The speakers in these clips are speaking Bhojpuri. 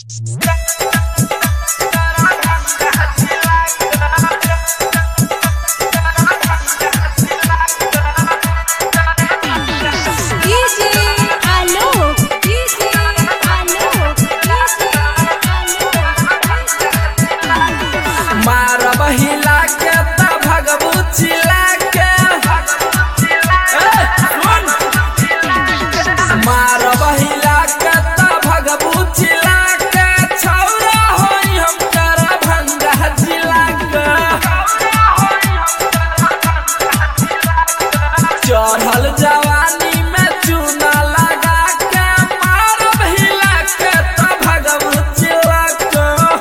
चढ़ल जवानी में चूना लगा के मारब हिला के त भगबू चिल्ला के।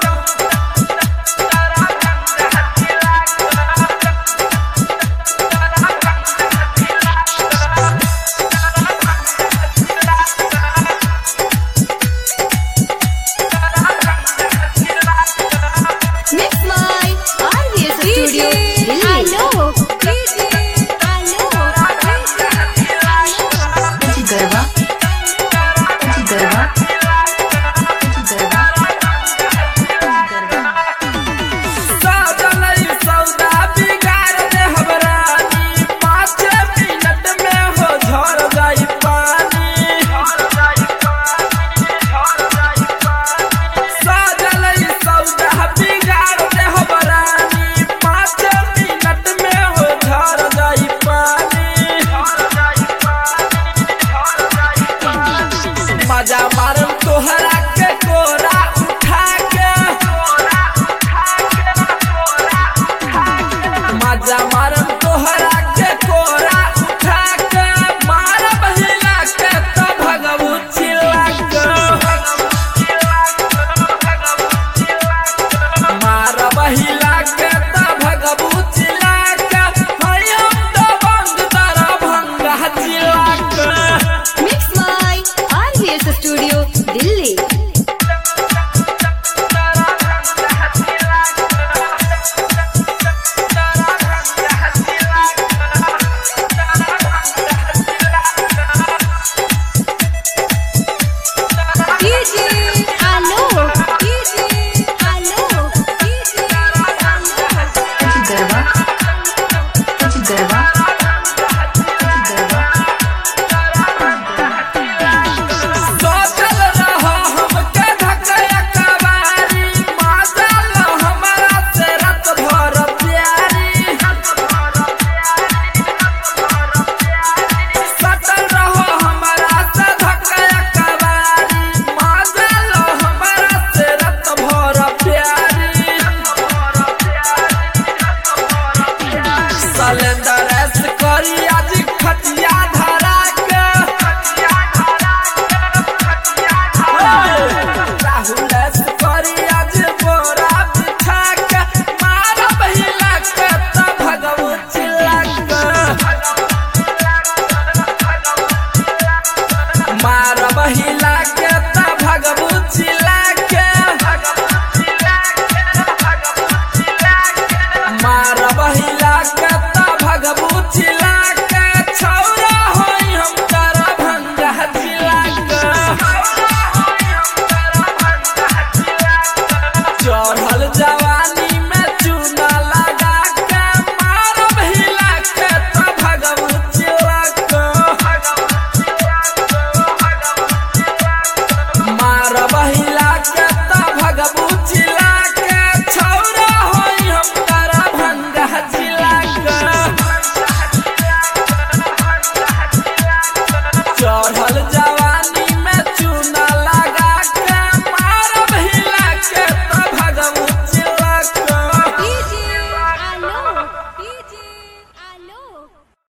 Mix my RVS Studio. Hello. मजा मारम तोहरा के कोरा उठा के, मजा मारम तोहरा के कोरा उठा के, मारब हिला के त भगबू चिल्ला के, मारब हिला के त भगबू चिल्ला के, हम तो बंद तरह भंगा चिल्ला के। Mix my RVS Studio.